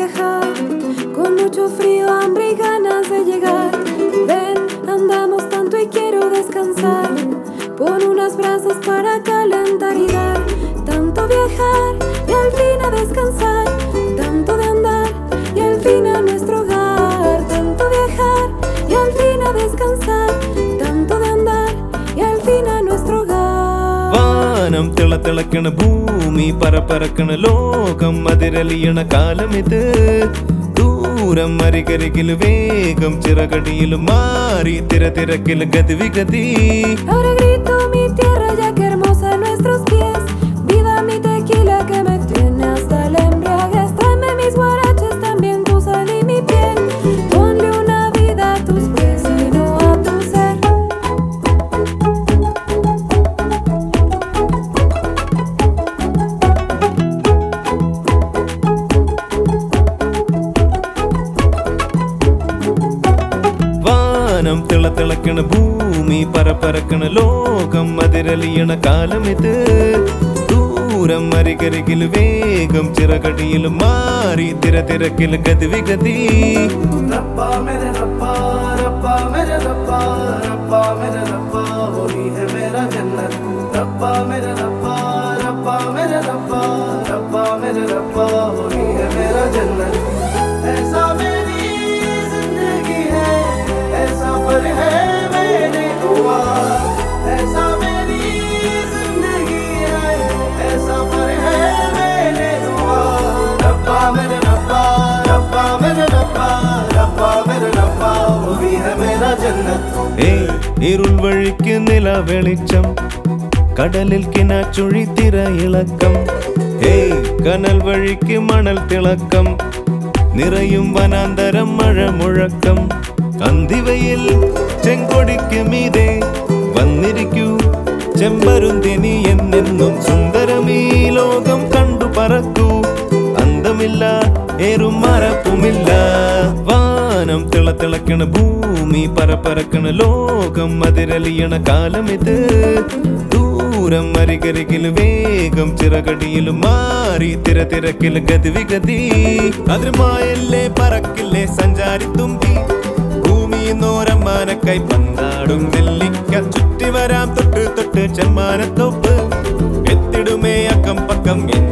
viajar, con mucho frío, hambre y ganas de llegar. Ven, andamos tanto y quiero descansar. Pon unos brazos para calentar y dar. Tanto viajar y al fin a descansar. Tanto de andar y al fin a nuestro hogar. Tanto viajar y al fin a descansar. Tanto de andar y al fin a nuestro hogar. വാനം തിളക്കണ ഭൂമി പറക്കണ ലോകം അതിരലിയണ കാലമിത് ദൂരം അരികരികില് വേഗം ചിറകടിയിലും മാറി തിരക്കില് ഗതിവിഗതി. Ahora grito mi tierra ya que hermosa nuestros pies. Viva mi tequila que me tiene hasta el embriaguez. Tráeme mis guaraches, también tu sal y mi piel. Ponle una vida a tus pies y no a tu ser. വാനം തിളക്കണ ഭൂമി പറക്കണ ലോകം അതിരലിയണ കാലമിത് ദൂരം അരികരികില് വേഗം ചിറകടിയിലും മാറി തിരക്കില് ഗതിവിഗതി. रब्बा मेरे रब्बा रब्बा मेरे रब्बा रब्बा मेरे रब्बा वही है मेरा जन्नत. रब्बा मेरे रब्बा रब्बा मेरे रब्बा रब्बा मेरे रब्बा वही है मेरा जन्नत. ऐसा मेरी जिंदगी है, ऐसा पर है मेरे दुआ. ऐसा मेरी जिंदगी है, ऐसा पर है मेरे दुआ. रब्बा मेरे रब्बा रब्बा मेरे रब्बा रब्बा मेरे रब्बा वही है मेरा जन्नत. ഇരുൾ വഴിക്ക് നില വെളിച്ചം കടലിൽ കിനാച്ചുഴി തിരയിളക്കം. കനൽ വഴിക്ക് മണൽ തിളക്കം നിറയും വനാന്തരം മഴ മുഴക്കം. അന്തിവയിൽ ചെങ്കൊടിക്ക് മീതെ വന്നിരിക്കൂ ചെമ്പരുന്തിനി എന്നെന്നും സുന്ദരമീ ലോകം കണ്ടു പറക്കൂ. അന്തമില്ല ഏറും മറപ്പുമില്ല. വാനം തിളക്കണ ഭൂമി പറക്കണ ലോകം അതിരലിയണ കാലമിത് ദൂരം അരികരികില് വേഗം ചിറകടിയിലും മാറി തിരക്കില് ഗതിവിഗതി. അതിരുമായല്ലേ പറക്കില്ലേ സഞ്ചാരിത്തുമ്പി ഭൂമിന്നോരമ്മാനക്കായി പന്താടും നെല്ലിക്ക ചുറ്റി വരാം തൊട്ട് ചെമ്മാനത്തോപ്പ് എത്തിടുമേ അക്കം പക്കം.